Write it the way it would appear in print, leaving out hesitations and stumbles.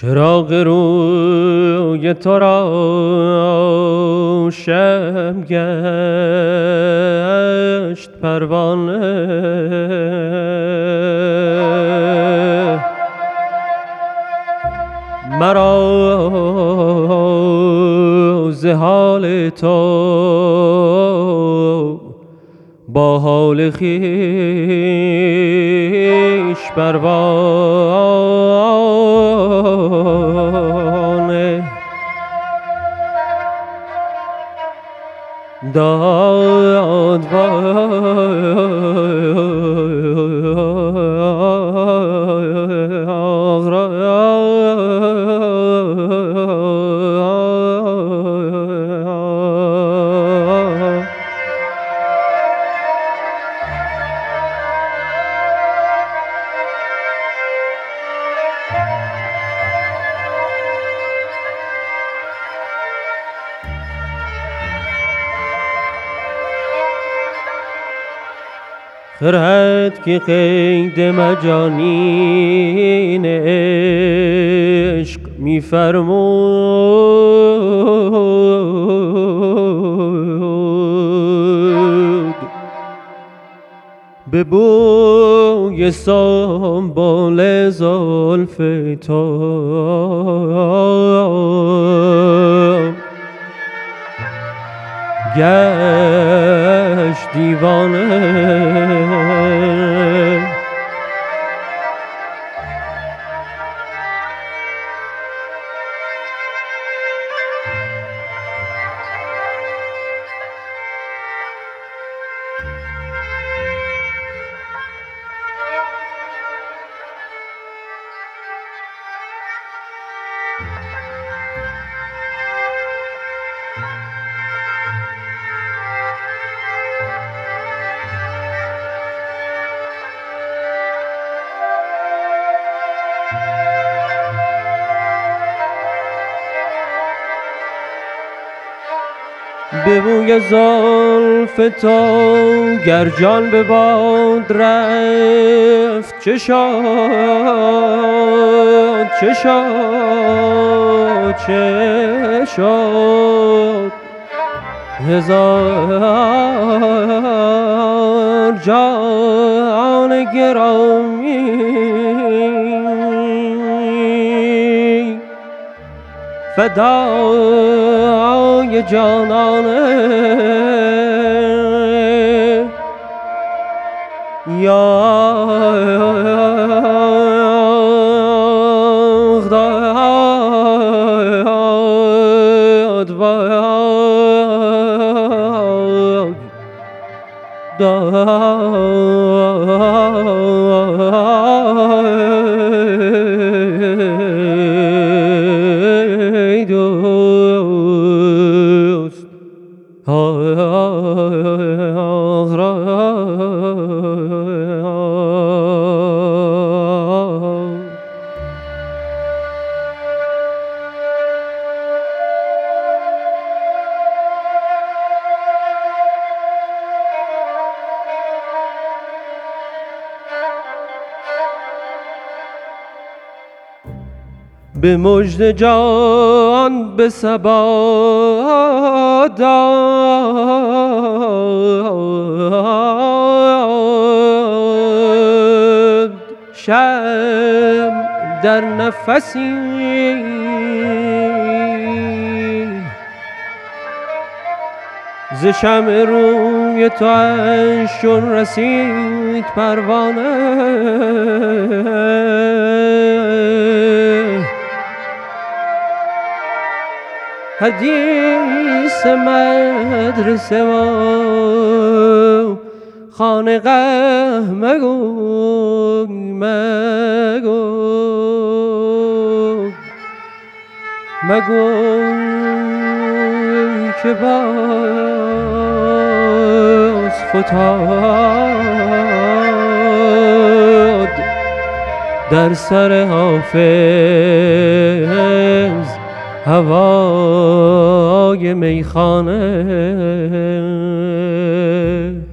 چراغ روی تو را شب گشت پروانه، مرا ز حال تو با حال خویش پروانه داد خرد که قید مجانین عشق می‌فرمود، به بوی سنبل زلف تو گشت دیوانه. به بوی زلف تو گر جان به باد رفت چه شد چه شد چه شد، هزار جان گرامی فدای جانانه. یاد به مژده جان به صبا داد، شمع در نفسی ز شمع روی تو چون رسید پروانه. حدیث مدرسه و خانقاه مگو مگو مگو که باز فتاد در سر حافظ هوای میخانه.